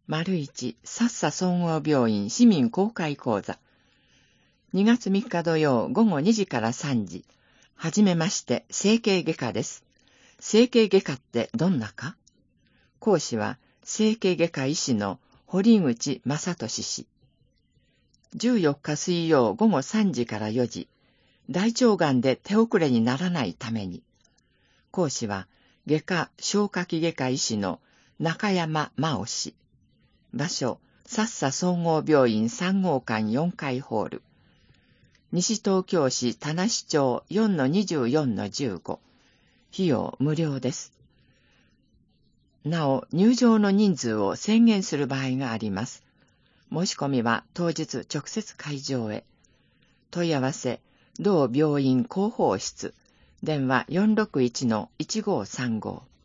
1、さっさ総合病院市民公開講座。2月3日土曜午後2時から3時。はじめまして、整形外科です。整形外科ってどんなか？講師は、整形外科医師の堀口正俊氏。14日水曜午後3時から4時。大腸がんで手遅れにならないために。講師は、外科消化器外科医師の中山真央氏。場所、さっさ総合病院3号館4階ホール。西東京市田無町 4-24-15。費用無料です。なお、入場の人数を制限する場合があります。申し込みは当日直接会場へ。問い合わせ、同病院広報室。電話 461-1535。